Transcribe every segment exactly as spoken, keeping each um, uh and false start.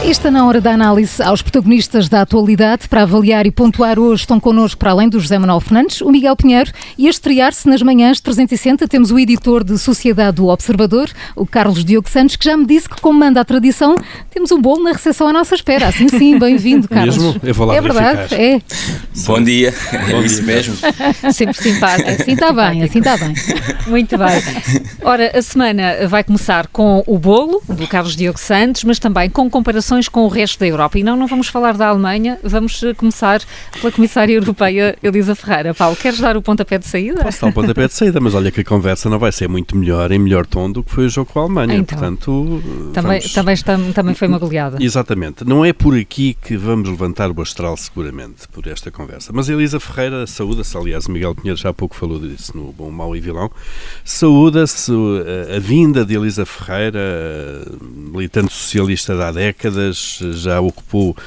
Esta na hora da análise aos protagonistas da atualidade. Para avaliar e pontuar hoje estão connosco, para além do José Manuel Fernandes, o Miguel Pinheiro, e a estrear-se nas manhãs trezentos e sessenta temos o editor de Sociedade do Observador, o Carlos Diogo Santos, que já me disse que, como manda a tradição, temos um bolo na recepção à nossa espera. Assim sim, bem-vindo, Carlos. Mesmo? Eu vou lá é verdade, é. Bom dia, é isso mesmo. Sempre simpático. Assim está bem, assim está bem. Muito bem. Ora, a semana vai começar com o bolo do Carlos Diogo Santos, mas também com comparações com o resto da Europa. E não, não vamos falar da Alemanha, vamos começar pela Comissária Europeia Elisa Ferreira. Paulo, queres dar o pontapé de saída? Posso dar o pontapé de saída, mas olha que a conversa não vai ser muito melhor, em melhor tom do que foi o jogo com a Alemanha. Então, portanto, também, vamos... também, está, também foi uma goleada. Exatamente. Não é por aqui que vamos levantar o astral seguramente por esta conversa. Mas a Elisa Ferreira saúda-se, aliás, o Miguel Pinheiro já há pouco falou disso no Bom, Mau e Vilão, saúda-se a, a vinda de Elisa Ferreira, militante socialista de há décadas, já ocupou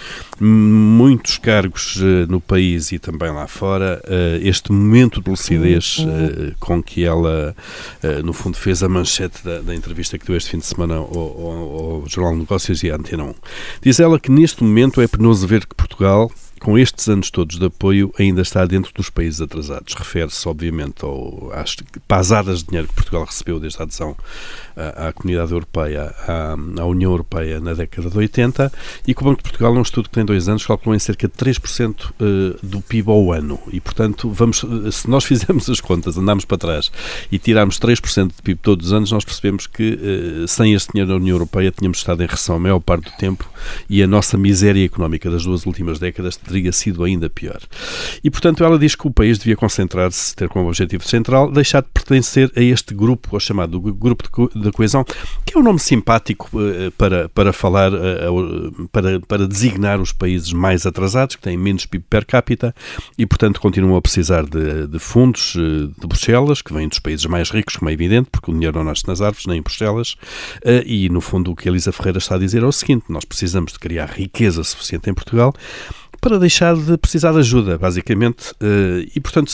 muitos cargos uh, no país e também lá fora. Uh, este momento de lucidez uh, com que ela, uh, no fundo, fez a manchete da, da entrevista que deu este fim de semana ao, ao, ao Jornal de Negócios e à Antena um. Diz ela que neste momento é penoso ver que Portugal, com estes anos todos de apoio, ainda está dentro dos países atrasados. Refere-se, obviamente, ao, às pasadas de dinheiro que Portugal recebeu desde a adesão à, à Comunidade Europeia, à, à União Europeia na década de oitenta, e que o Banco de Portugal, num estudo que tem dois anos, calculou em cerca de três por cento do P I B ao ano. E, portanto, vamos, se nós fizermos as contas, andarmos para trás e tirarmos três por cento do P I B todos os anos, nós percebemos que, sem este dinheiro da União Europeia, tínhamos estado em recessão a maior parte do tempo e a nossa miséria económica das duas últimas décadas teria sido ainda pior. E, portanto, ela diz que o país devia concentrar-se, ter como objetivo central, deixar de pertencer a este grupo, ou chamado Grupo de Coesão, que é um nome simpático uh, para, para falar, uh, para, para designar os países mais atrasados, que têm menos P I B per capita e, portanto, continuam a precisar de, de fundos uh, de Bruxelas, que vêm dos países mais ricos, como é evidente, porque o dinheiro não nasce nas árvores, nem em Bruxelas, uh, e, no fundo, o que a Elisa Ferreira está a dizer é o seguinte: nós precisamos de criar riqueza suficiente em Portugal para deixar de precisar de ajuda, basicamente, e, portanto,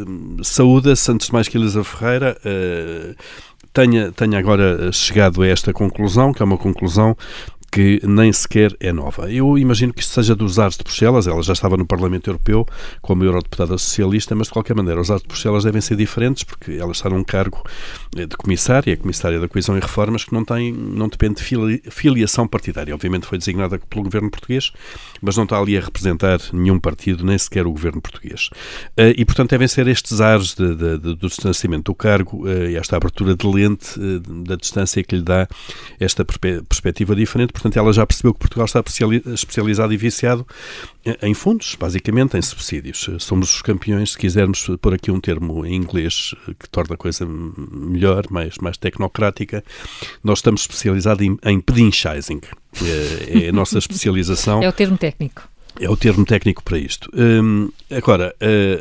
saúda-se, antes de mais, que Elisa Ferreira tenha, tenha agora chegado a esta conclusão, que é uma conclusão que nem sequer é nova. Eu imagino que isto seja dos ares de Bruxelas. Ela já estava no Parlamento Europeu como eurodeputada socialista, mas de qualquer maneira os ares de Bruxelas devem ser diferentes, porque ela está num cargo de comissária, comissária da Coesão e Reformas, que não, tem, não depende de fili, filiação partidária. Obviamente foi designada pelo governo português, mas não está ali a representar nenhum partido, nem sequer o governo português. E, portanto, devem ser estes ares de, de, de, do distanciamento do cargo e esta abertura de lente da distância que lhe dá esta perspe, perspectiva diferente. Portanto, ela já percebeu que Portugal está especializado e viciado em fundos, basicamente em subsídios. Somos os campeões, se quisermos pôr aqui um termo em inglês que torna a coisa melhor, mais, mais tecnocrática. Nós estamos especializados em, em pedinchizing. É, é a nossa especialização. É o termo técnico. É o termo técnico para isto. Hum, agora... Uh,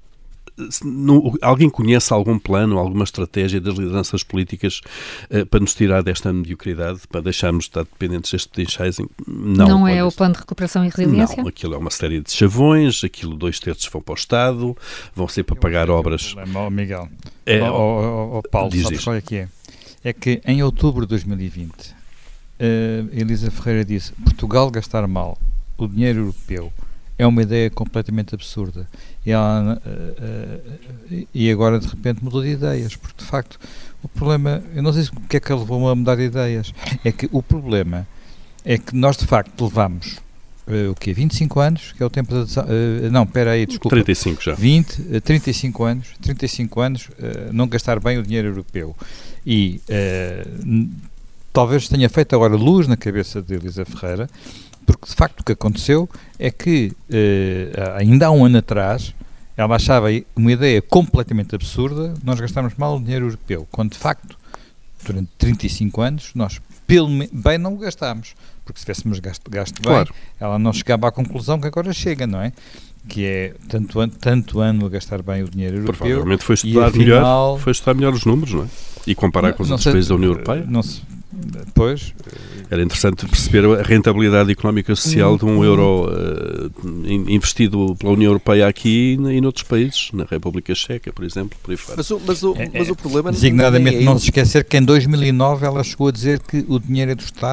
No, alguém conhece algum plano, alguma estratégia das lideranças políticas uh, para nos tirar desta mediocridade, para deixarmos de estar dependentes deste franchising? Não. Não é o plano de recuperação e resiliência? Não, aquilo é uma série de chavões, aquilo dois terços vão para o Estado, vão ser para pagar obras... Oh, Miguel, é, oh, oh, oh, Paulo, diz, sabes diz. qual é que é? É que em outubro de dois mil e vinte, uh, Elisa Ferreira disse: Portugal gastar mal o dinheiro europeu é uma ideia completamente absurda. E, ela, uh, uh, e agora, de repente, mudou de ideias. Porque, de facto, o problema... Eu não sei o que é que ela levou a mudar de ideias. É que o problema é que nós, de facto, levamos... Uh, o quê? vinte e cinco anos? Que é o tempo da... Uh, não, espera aí, desculpa. trinta e cinco já. vinte, uh, trinta e cinco anos. trinta e cinco anos uh, não gastar bem o dinheiro europeu. E uh, talvez tenha feito agora luz na cabeça de Elisa Ferreira, porque de facto o que aconteceu é que uh, ainda há um ano atrás ela achava uma ideia completamente absurda nós gastarmos mal o dinheiro europeu, quando de facto durante trinta e cinco anos nós pelo bem não o gastámos, porque se tivéssemos gasto, gasto bem, claro, ela não chegava à conclusão que agora chega, não é? Que é tanto ano, tanto ano a gastar bem o dinheiro europeu. Provavelmente foi estudar, afinal, melhor, foi estudar melhor os números, não é? E comparar não, com os não outros sei, países da União Europeia. Não se, pois... Era interessante perceber a rentabilidade económica social de um euro uh, investido pela União Europeia aqui e noutros países, na República Checa, por exemplo, por aí fora. Mas o, mas o, é, mas o problema... Designadamente, não, é não se esquecer que em dois mil e nove ela chegou a dizer que o dinheiro é do Estado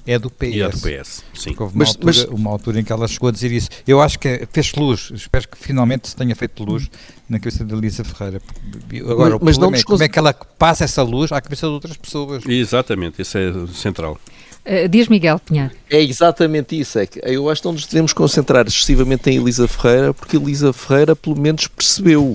é do P S. E é do P S, sim. Houve uma, mas, altura, mas... uma altura em que ela chegou a dizer isso. Eu acho que fez luz, espero que finalmente se tenha feito luz na cabeça de Elisa Ferreira. Agora, mas, o problema é como é que ela passa essa luz à cabeça de outras pessoas. Exatamente, isso é central. Uh, diz Miguel Pinheiro. É exatamente isso, é que eu acho que não nos devemos concentrar excessivamente em Elisa Ferreira, porque Elisa Ferreira pelo menos percebeu.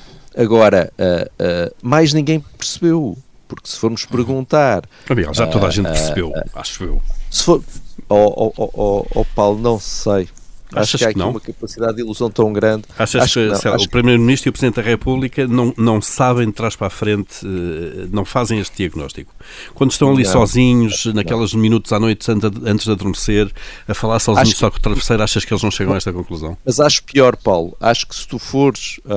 Agora, uh, uh, mais ninguém percebeu, porque se formos perguntar... Miguel, já toda a gente percebeu, uh, uh, acho eu. Se for... Oh, oh, oh, oh, Paulo, não sei. Achas acho que há aqui que não? uma capacidade de ilusão tão grande. Achas acho que, que, que lá, acho o Primeiro-Ministro e o Presidente da República não, não sabem de trás para a frente, não fazem este diagnóstico? Quando estão ali não, sozinhos, naquelas não. minutos à noite antes de adormecer, a falar sozinhos acho só com o travesseiro, achas que eles não chegam a esta conclusão? Mas acho pior, Paulo. Acho que se tu fores uh,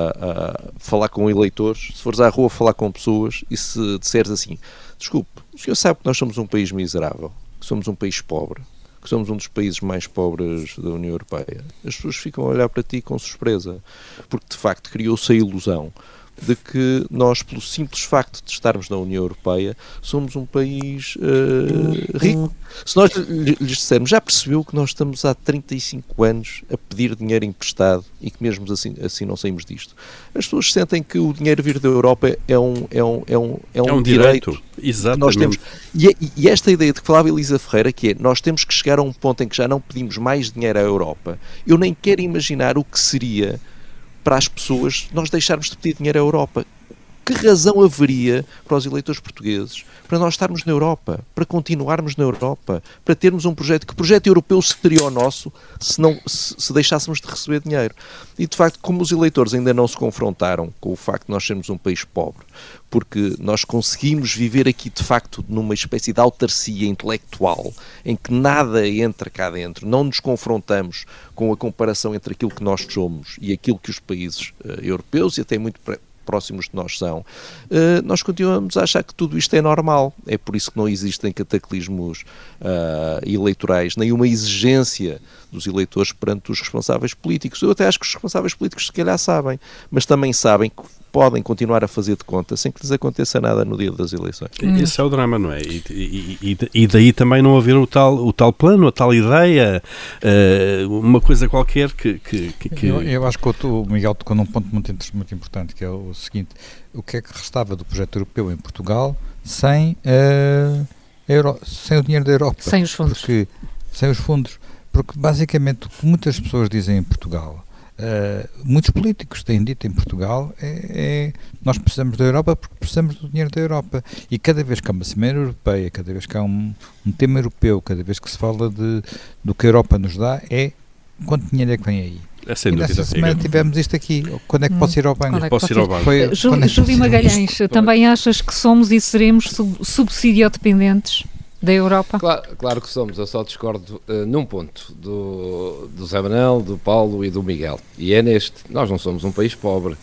uh, falar com eleitores, se fores à rua falar com pessoas e se disseres assim, desculpe, o senhor sabe que nós somos um país miserável, que somos um país pobre, que somos um dos países mais pobres da União Europeia, as pessoas ficam a olhar para ti com surpresa, porque de facto criou-se a ilusão de que nós, pelo simples facto de estarmos na União Europeia, somos um país uh, rico. Se nós lhes dissermos, já percebeu que nós estamos há trinta e cinco anos a pedir dinheiro emprestado e que mesmo assim, assim não saímos disto. As pessoas sentem que o dinheiro vir da Europa é um, é um, é um, é um, é um direito. direito. Exatamente. Nós temos. E, e esta ideia de que falava Elisa Ferreira, que é, nós temos que chegar a um ponto em que já não pedimos mais dinheiro à Europa, eu nem quero imaginar o que seria para as pessoas nós deixarmos de pedir dinheiro à Europa. Que razão haveria para os eleitores portugueses para nós estarmos na Europa, para continuarmos na Europa, para termos um projeto, que projeto europeu seria o nosso se, não, se, se deixássemos de receber dinheiro? E de facto, como os eleitores ainda não se confrontaram com o facto de nós sermos um país pobre, porque nós conseguimos viver aqui de facto numa espécie de autarcia intelectual, em que nada entra cá dentro, não nos confrontamos com a comparação entre aquilo que nós somos e aquilo que os países uh, europeus e até muito próximos de nós são, uh, nós continuamos a achar que tudo isto é normal. É por isso que não existem cataclismos uh, eleitorais, nem uma exigência dos eleitores perante os responsáveis políticos. Eu até acho que os responsáveis políticos se calhar sabem, mas também sabem que podem continuar a fazer de conta sem que lhes aconteça nada no dia das eleições. Hum. Esse é o drama, não é? E, e, e, e daí também não haver o tal, o tal plano, a tal ideia, uh, uma coisa qualquer que... que, que... Eu, eu acho que o Miguel tocou num ponto muito, muito importante, que é o seguinte: o que é que restava do projeto europeu em Portugal sem, uh, Euro, sem o dinheiro da Europa? Sem os fundos. Porque, sem os fundos. Porque basicamente o que muitas pessoas dizem em Portugal, Uh, muitos políticos têm dito em Portugal é, é nós precisamos da Europa porque precisamos do dinheiro da Europa, e cada vez que há uma Cimeira Europeia, cada vez que há um, um tema europeu, cada vez que se fala de, do que a Europa nos dá, é quanto dinheiro é que vem aí. É sem e dúvida. nessa semana tivemos isto aqui. Quando é que hum, posso ir ao banco? É posso ir ao banco? Foi, uh, Júlio, é Júlio Magalhães, também achas que somos e seremos sub, subsidiodependentes da Europa? Claro, claro que somos, eu só discordo uh, num ponto do, do Zé Manuel, do Paulo e do Miguel, e é neste: nós não somos um país pobre, uh,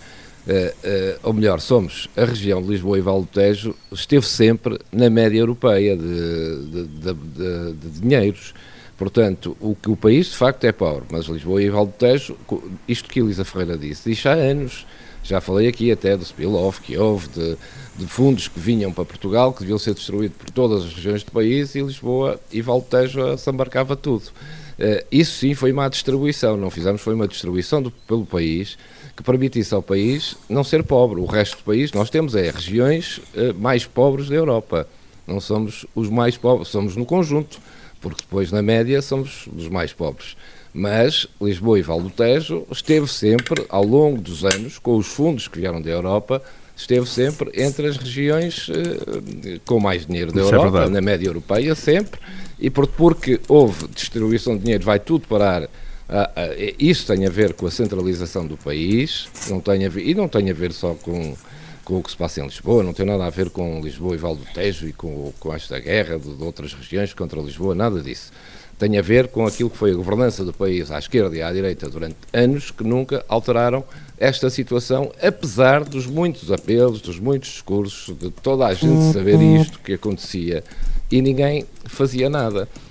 uh, ou melhor, somos a região de Lisboa e Val do Tejo, esteve sempre na média europeia de, de, de, de, de dinheiros. Portanto, o que o país de facto é pobre, mas Lisboa e Val do Tejo, isto que a Elisa Ferreira disse, diz há anos. Já falei aqui até do spill-off que houve, de, de fundos que vinham para Portugal, que deviam ser distribuídos por todas as regiões do país, e Lisboa e Val do Tejo se embarcava tudo. Uh, isso sim foi má distribuição, não fizemos, foi uma distribuição do, pelo país, que permitisse ao país não ser pobre. O resto do país, nós temos é regiões uh, mais pobres da Europa, não somos os mais pobres, somos no conjunto, porque depois na média somos os mais pobres. Mas Lisboa e Val do Tejo esteve sempre, ao longo dos anos, com os fundos que vieram da Europa, esteve sempre entre as regiões eh, com mais dinheiro da Isso Europa, é na média europeia, sempre, e por, porque houve distribuição de dinheiro, vai tudo parar. Ah, ah, isso tem a ver com a centralização do país, não tem a ver, e não tem a ver só com, com o que se passa em Lisboa, não tem nada a ver com Lisboa e Val do Tejo e com, com esta guerra de, de outras regiões contra Lisboa, nada disso. Tem a ver com aquilo que foi a governança do país à esquerda e à direita durante anos, que nunca alteraram esta situação, apesar dos muitos apelos, dos muitos discursos, de toda a gente saber isto que acontecia, e ninguém fazia nada.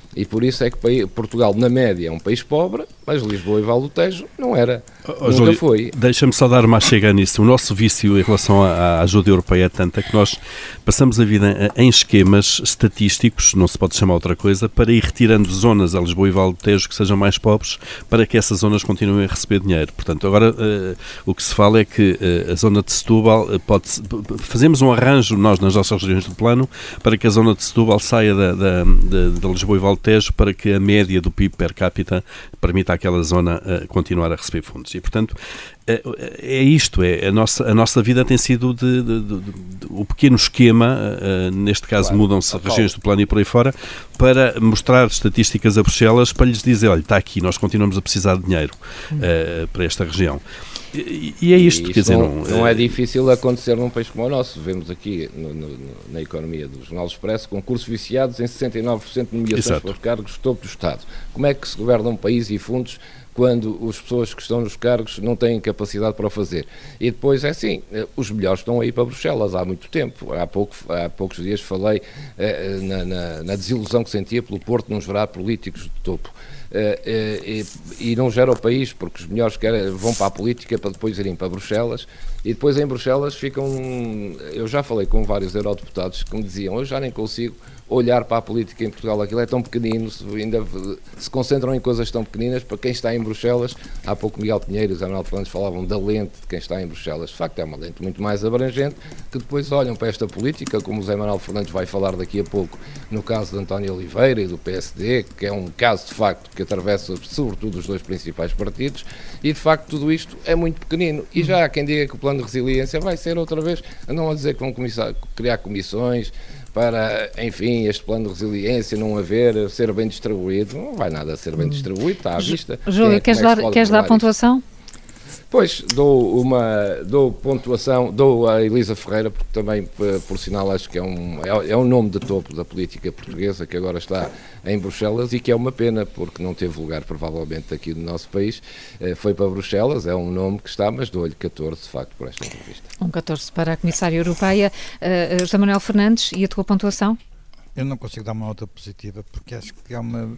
E por isso é que Portugal, na média, é um país pobre, mas Lisboa e Vale do Tejo não era. Oh, nunca Júlio, foi. Deixa-me só dar uma chega nisso. O nosso vício em relação à ajuda europeia é tanto que nós passamos a vida em esquemas estatísticos, não se pode chamar outra coisa, para ir retirando zonas a Lisboa e Vale do Tejo que sejam mais pobres, para que essas zonas continuem a receber dinheiro. Portanto, agora uh, o que se fala é que uh, a zona de Setúbal uh, pode... Fazemos um arranjo, nós, nas nossas regiões do plano, para que a zona de Setúbal saia da, da, da, da Lisboa e Vale do Tejo, para que a média do P I B per capita permita àquela zona uh, continuar a receber fundos. E, portanto, é, é isto, é, a, nossa, a nossa vida tem sido de, de, de, de, de, o pequeno esquema, uh, neste caso claro, mudam-se regiões do plano e por aí fora, para mostrar estatísticas a Bruxelas, para lhes dizer, olha, está aqui, nós continuamos a precisar de dinheiro uh, para esta região. E, e é isto, e quer dizer, não, não, não é difícil acontecer num país como o nosso. Vemos aqui no, no, na economia do Jornal Expresso concursos viciados em sessenta e nove por cento de nomeações para os cargos de topo do Estado. Como é que se governa um país e fundos quando as pessoas que estão nos cargos não têm capacidade para o fazer? E depois é assim, os melhores estão aí para Bruxelas há muito tempo. Há, pouco, há poucos dias falei eh, na, na, na desilusão que sentia pelo Porto não gerar políticos de topo. Uh, uh, e, e não gera o país, porque os melhores querem, vão para a política para depois irem para Bruxelas, e depois em Bruxelas ficam... Eu já falei com vários eurodeputados que me diziam, eu já nem consigo olhar para a política em Portugal, aquilo é tão pequenino, se, ainda se concentram em coisas tão pequeninas. Para quem está em Bruxelas, há pouco Miguel Pinheiro e José Manuel Fernandes falavam da lente de quem está em Bruxelas. De facto é uma lente muito mais abrangente, que depois olham para esta política, como o José Manuel Fernandes vai falar daqui a pouco, no caso de António Oliveira e do P S D, que é um caso de facto que atravessa sobretudo os dois principais partidos, e de facto tudo isto é muito pequenino. E já há quem diga que o plano de resiliência vai ser outra vez, andam a dizer que vão começar, criar comissões para, enfim, este plano de resiliência não haver, ser bem distribuído. Não vai nada ser bem distribuído, está à vista. Júlio, é, queres, é que dar, queres dar pontuação? Pois, dou uma dou pontuação, dou a Elisa Ferreira, porque também, por sinal, acho que é um, é, é um nome de topo da política portuguesa, que agora está em Bruxelas, e que é uma pena, porque não teve lugar, provavelmente, aqui no nosso país. Foi para Bruxelas, é um nome que está, mas dou-lhe catorze, de facto, por esta entrevista. Um catorze para a Comissária Europeia. Uh, José Manuel Fernandes, e a tua pontuação? Eu não consigo dar uma nota positiva, porque acho que há uma...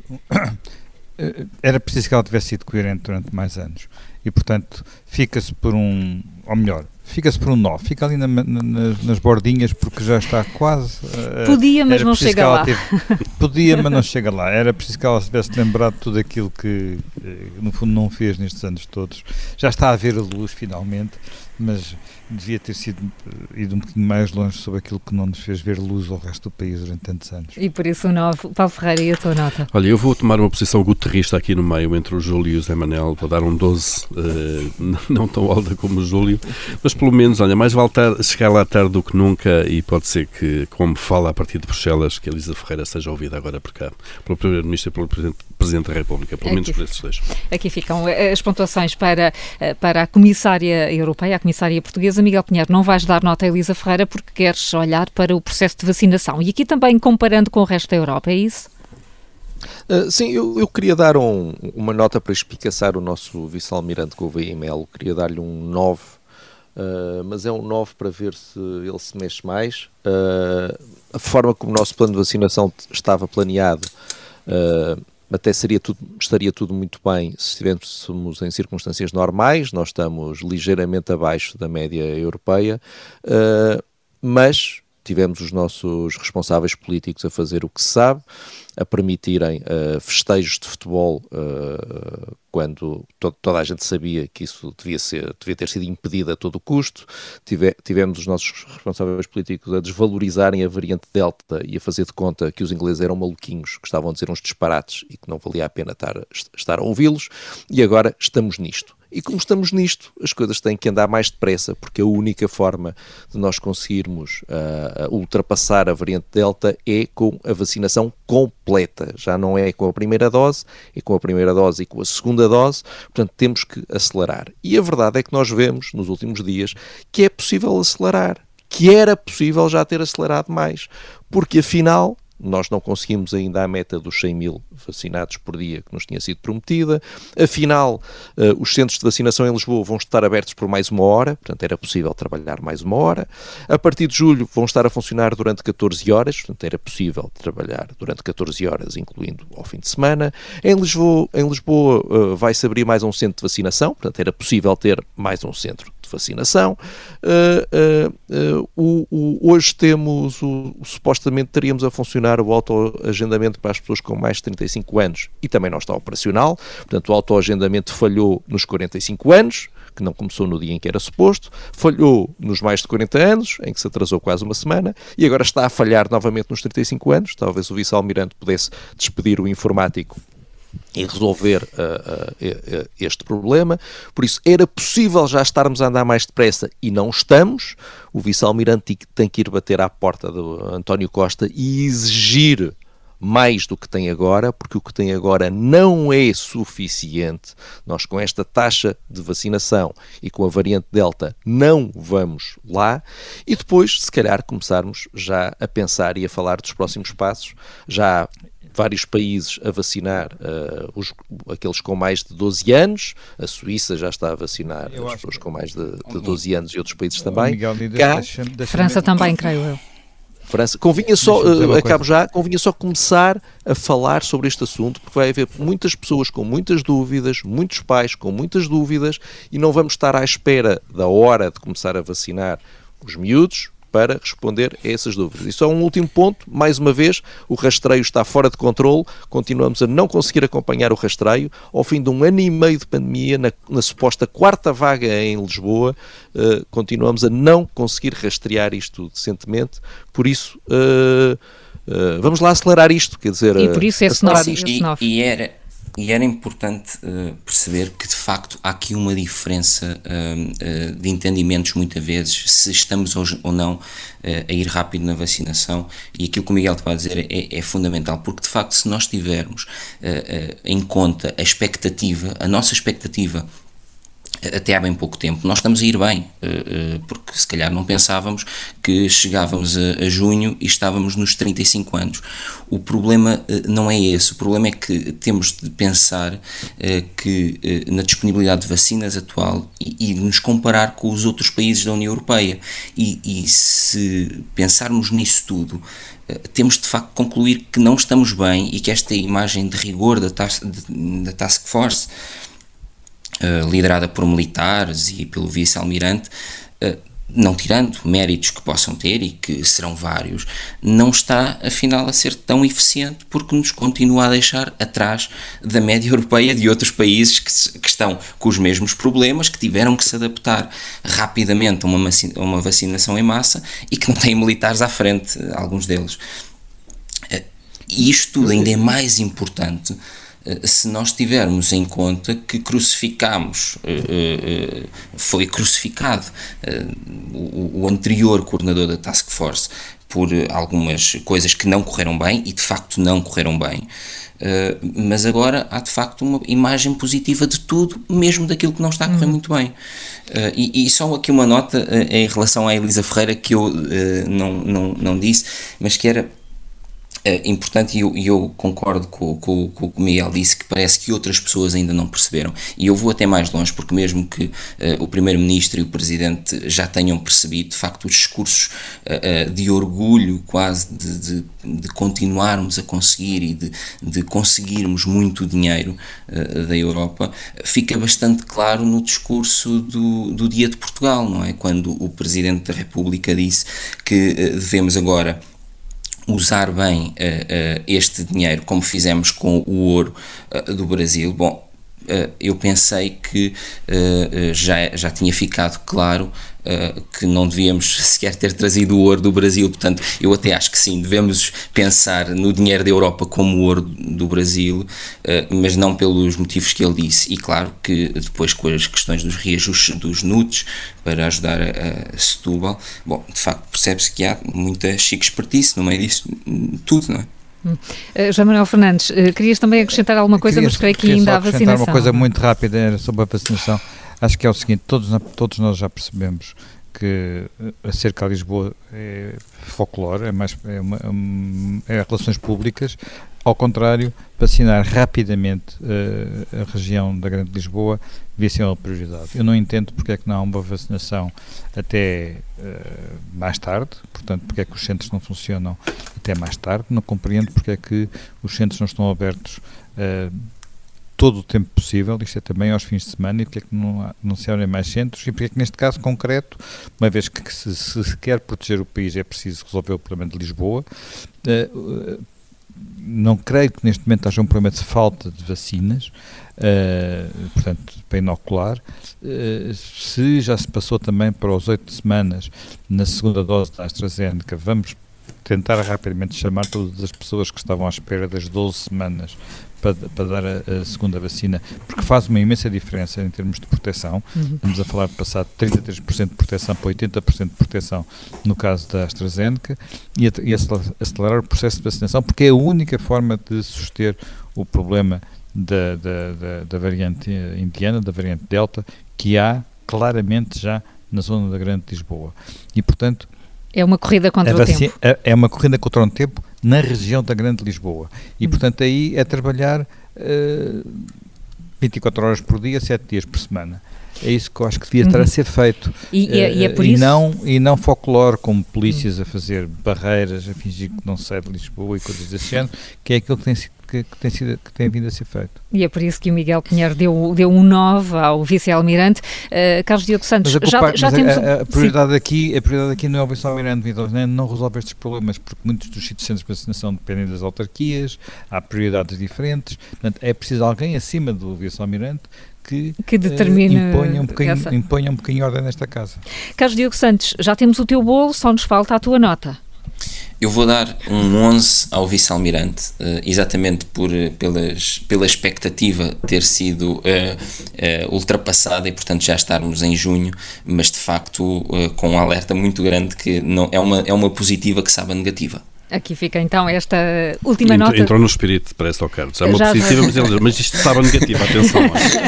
Era preciso que ela tivesse sido coerente durante mais anos. E, portanto, fica-se por um... Ou melhor, fica-se por um nove. Fica ali na, na, nas bordinhas, porque já está quase... Uh, Podia, mas não chega lá. Teve, podia, mas não chega lá. Era preciso que ela se tivesse lembrado de tudo aquilo que, no fundo, não fez nestes anos todos. Já está a ver a luz, finalmente, mas devia ter sido ido um bocadinho mais longe sobre aquilo que não nos fez ver luz ao resto do país durante tantos anos. E por isso o nove. Paulo Ferreira, e a tua nota? Olha, eu vou tomar uma posição guterrista aqui no meio entre o Júlio e o Zé Manuel, vou dar um doze, uh, não tão alta como o Júlio, mas pelo menos, olha, mais vale tar, chegar lá tarde do que nunca, e pode ser que, como fala a partir de Bruxelas, que a Elisa Ferreira seja ouvida agora por cá, pelo Primeiro-Ministro e pelo Presidente, Presidente da República, pelo menos aqui, por esses dois. Aqui ficam as pontuações para, para a Comissária Europeia, a Comissária Portuguesa. Miguel Pinheiro, não vais dar nota a Elisa Ferreira porque queres olhar para o processo de vacinação. E aqui também comparando com o resto da Europa, é isso? Uh, sim, eu, eu queria dar um, uma nota para espicaçar o nosso vice-almirante Gouveia e Melo. Queria dar-lhe um nove, uh, mas é um nove para ver se ele se mexe mais. Uh, a forma como o nosso plano de vacinação estava planeado, uh, até seria tudo, estaria tudo muito bem se estivéssemos em circunstâncias normais. Nós estamos ligeiramente abaixo da média europeia, uh, mas tivemos os nossos responsáveis políticos a fazer o que se sabe, a permitirem uh, festejos de futebol uh, quando to toda a gente sabia que isso devia, ser, devia ter sido impedido a todo o custo. Tive tivemos os nossos responsáveis políticos a desvalorizarem a variante Delta e a fazer de conta que os ingleses eram maluquinhos, que estavam a dizer uns disparates e que não valia a pena estar, estar a ouvi-los, e agora estamos nisto. E como estamos nisto, as coisas têm que andar mais depressa, porque a única forma de nós conseguirmos uh, ultrapassar a variante Delta é com a vacinação completa. Já não é com a primeira dose, é com a primeira dose e com a segunda dose. Portanto, temos que acelerar. E a verdade é que nós vemos, nos últimos dias, que é possível acelerar, que era possível já ter acelerado mais, porque afinal nós não conseguimos ainda a meta dos cem mil vacinados por dia que nos tinha sido prometida. Afinal, uh, os centros de vacinação em Lisboa vão estar abertos por mais uma hora, portanto era possível trabalhar mais uma hora. A partir de julho vão estar a funcionar durante catorze horas, portanto era possível trabalhar durante catorze horas, incluindo ao fim de semana. Em Lisboa, em Lisboa uh, vai-se abrir mais um centro de vacinação, portanto era possível ter mais um centro de vacinação. Uh, uh, uh, o, o, hoje temos, o, o, supostamente teríamos a funcionar o autoagendamento para as pessoas com mais de trinta e cinco anos e também não está operacional, portanto o autoagendamento falhou nos quarenta e cinco anos, que não começou no dia em que era suposto, falhou nos mais de quarenta anos, em que se atrasou quase uma semana, e agora está a falhar novamente nos trinta e cinco anos. Talvez o vice-almirante pudesse despedir o informático e resolver uh, uh, uh, este problema. Por isso, era possível já estarmos a andar mais depressa e não estamos. O vice-almirante tem que ir bater à porta do António Costa e exigir mais do que tem agora, porque o que tem agora não é suficiente. Nós, com esta taxa de vacinação e com a variante Delta, não vamos lá. E depois, se calhar, começarmos já a pensar e a falar dos próximos passos. Já há vários países a vacinar uh, os, aqueles com mais de doze anos, a Suíça já está a vacinar Eu as pessoas que... com mais de, de doze anos e outros países também. Miguel, Cá, deixa, deixa França também, creio eu. França. Convinha só, uh, acabo já, convinha só começar a falar sobre este assunto, porque vai haver muitas pessoas com muitas dúvidas, muitos pais com muitas dúvidas, e não vamos estar à espera da hora de começar a vacinar os miúdos para responder a essas dúvidas. E só um último ponto, mais uma vez, o rastreio está fora de controle, continuamos a não conseguir acompanhar o rastreio. Ao fim de um ano e meio de pandemia, na, na suposta quarta vaga em Lisboa, uh, continuamos a não conseguir rastrear isto decentemente, por isso uh, uh, vamos lá acelerar isto, quer dizer... E por isso esse nosso, isto. E, e era... E era importante uh, perceber que, de facto, há aqui uma diferença uh, uh, de entendimentos, muitas vezes, se estamos hoje ou não uh, a ir rápido na vacinação, e aquilo que o Miguel estava a dizer é, é fundamental, porque, de facto, se nós tivermos uh, uh, em conta a expectativa, a nossa expectativa, até há bem pouco tempo, nós estamos a ir bem, porque se calhar não pensávamos que chegávamos a, a junho e estávamos nos trinta e cinco anos. O problema não é esse, o problema é que temos de pensar que na disponibilidade de vacinas atual e, e nos comparar com os outros países da União Europeia, e, e se pensarmos nisso tudo, temos de facto concluir que não estamos bem e que esta imagem de rigor da task, da task force, Uh, liderada por militares e pelo vice-almirante, uh, não tirando méritos que possam ter e que serão vários, não está afinal a ser tão eficiente, porque nos continua a deixar atrás da média europeia de outros países que, que estão com os mesmos problemas, que tiveram que se adaptar rapidamente a uma, a uma vacinação em massa e que não têm militares à frente, alguns deles. Uh, e isto tudo ainda é mais importante se nós tivermos em conta que crucificámos, foi crucificado o anterior coordenador da Task Force por algumas coisas que não correram bem, e de facto não correram bem, mas agora há de facto uma imagem positiva de tudo, mesmo daquilo que não está a correr muito bem. E, e só aqui uma nota em relação à Elisa Ferreira que eu não, não, não disse, mas que era É importante, e eu, eu concordo com, com, com o que o Miguel disse, que parece que outras pessoas ainda não perceberam, e eu vou até mais longe, porque mesmo que uh, o Primeiro-Ministro e o Presidente já tenham percebido, de facto, os discursos uh, uh, de orgulho quase de, de, de continuarmos a conseguir e de, de conseguirmos muito dinheiro uh, da Europa, fica bastante claro no discurso do, do Dia de Portugal, não é? Quando o Presidente da República disse que uh, devemos agora usar bem uh, uh, este dinheiro, como fizemos com o ouro uh, do Brasil. Bom, uh, eu pensei que uh, uh, já, já tinha ficado claro uh, que não devíamos sequer ter trazido o ouro do Brasil, portanto, eu até acho que sim, devemos pensar no dinheiro da Europa como o ouro do Brasil, uh, mas não pelos motivos que ele disse, e claro que depois com as questões dos reajustes dos N U Ts para ajudar a, a Setúbal, bom, de facto percebe-se que há muita chique espertice no meio disso tudo, não é? Hum. Uh, João Manuel Fernandes, uh, querias também acrescentar alguma coisa, queria, mas creio que ainda há vacinação. Acrescentar uma coisa muito rápida sobre a vacinação. Acho que é o seguinte, todos, todos nós já percebemos que acerca de Lisboa é folclore, é, mais, é, uma, é relações públicas. Ao contrário, vacinar rapidamente uh, a região da Grande Lisboa devia ser uma prioridade. Eu não entendo porque é que não há uma vacinação até uh, mais tarde, portanto, porque é que os centros não funcionam até mais tarde, não compreendo porque é que os centros não estão abertos uh, todo o tempo possível, isto é também aos fins de semana, e porque é que não, há, não se abrem mais centros, e porque é que neste caso concreto, uma vez que, que se, se quer proteger o país é preciso resolver o problema de Lisboa. Uh, uh, Não creio que neste momento haja um problema de falta de vacinas, uh, portanto, para inocular. Uh, se já se passou também para os oito semanas na segunda dose da AstraZeneca, vamos tentar rapidamente chamar todas as pessoas que estavam à espera das doze semanas para, para dar a, a segunda vacina, porque faz uma imensa diferença em termos de proteção. Uhum. Estamos a falar de passar de trinta e três por cento de proteção para oitenta por cento de proteção no caso da AstraZeneca e, a, e acelerar o processo de vacinação, porque é a única forma de suster o problema da, da, da, da variante indiana, da variante Delta, que há claramente já na zona da Grande Lisboa. E, portanto, é uma corrida contra o tempo. É uma corrida contra o tempo na região da Grande Lisboa. E, uhum. portanto, aí é trabalhar uh, vinte e quatro horas por dia, sete dias por semana. É isso que eu acho que devia estar uhum. a ser feito. E, uh, e, é por e isso... não E não folclore, como polícias uhum. a fazer barreiras, a fingir que não sai de Lisboa e coisas desse género, que é aquilo que tem sido Que, que, tem sido, que tem vindo a ser feito. E é por isso que o Miguel Pinheiro deu, deu um nove ao vice-almirante. Uh, Carlos Diogo Santos, mas a, já, já mas temos... A, a, prioridade aqui, a prioridade aqui não é o vice-almirante, não, não resolve estes problemas, porque muitos dos sítios de centros de vacinação dependem das autarquias, há prioridades diferentes, portanto é preciso alguém acima do vice-almirante que, que determine uh, imponha, um bocadinho, essa... imponha um bocadinho de ordem nesta casa. Carlos Diogo Santos, já temos o teu bolo, só nos falta a tua nota. Eu vou dar um onze ao vice-almirante, uh, exatamente por, pelas, pela expectativa ter sido uh, uh, ultrapassada e, portanto, já estarmos em junho, mas de facto uh, com um alerta muito grande que não, é, uma, é uma positiva que sabe a negativa. Aqui fica então esta última Entrou, nota. Entrou no espírito, parece ao Carlos. É uma já positiva, mas, ele, mas isto sabe a negativa, atenção.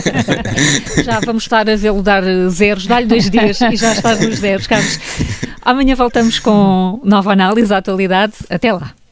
Já vamos estar a vê-lo dar zeros, dá-lhe dois dias e já está nos zeros, Carlos. Amanhã voltamos com nova análise à atualidade. Até lá.